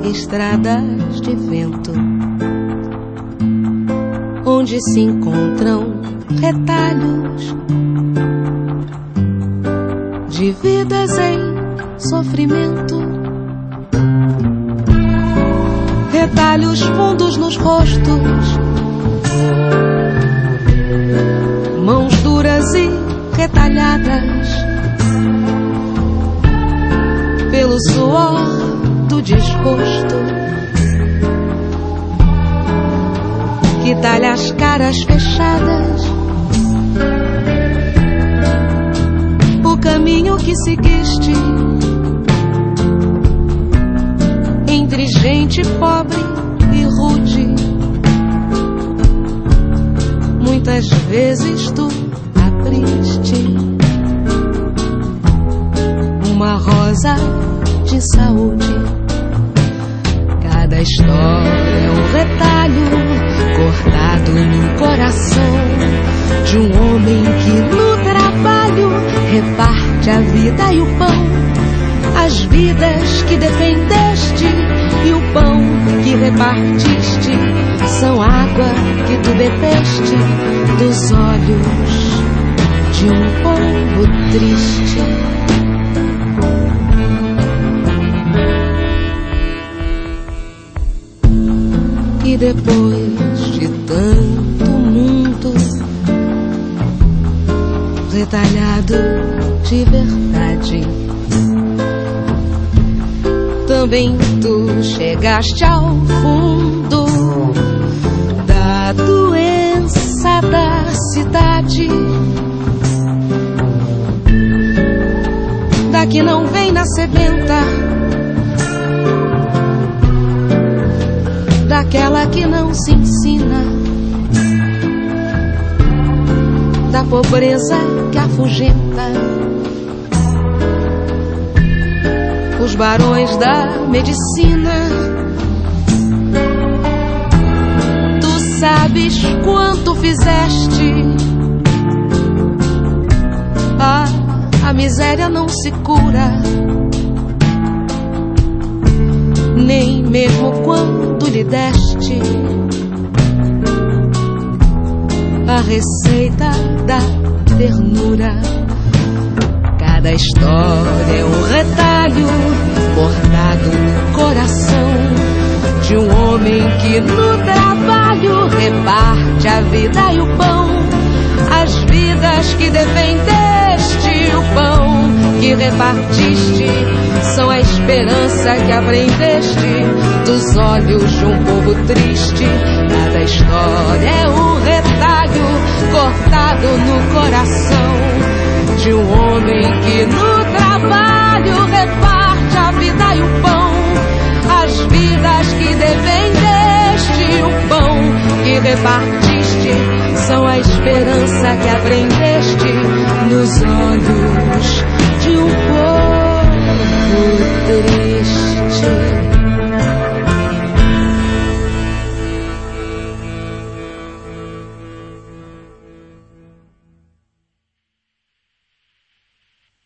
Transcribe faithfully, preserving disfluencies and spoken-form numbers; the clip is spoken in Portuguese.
estradas de vento, onde se encontram retalhos de vidas em sofrimento, retalhos fundos nos rostos, mãos duras e retalhadas pelo suor do desgosto que talha as caras fechadas. O caminho que seguiste entre gente pobre e rude, muitas vezes tu abriste uma rosa de saúde. Cada história é um retalho cortado no coração de um homem que no trabalho reparte a vida e o pão, as vidas que defendeste e o pão que repartiste são água que tu bebeste dos olhos de um povo triste. E depois de tanto mundo retalhado de verdade, também tu chegaste ao fundo da doença da cidade, da que não vem na sebenta, daquela que não se ensina, da pobreza que afugenta os barões da medicina. Tu sabes quanto fizeste, ah, a miséria não se cura, nem mesmo quando lhe deste a receita da ternura. Cada história é um retalho bordado no coração de um homem que no trabalho reparte a vida e o pão, as vidas que defendeste, o pão que repartiste são a esperança que aprendeste dos olhos de um povo triste. Cada história é um retalho cortado no coração de um homem que no trabalho reparte a vida e o pão, as vidas que defendeste, o pão que repartiste são a esperança que aprendeste nos olhos de um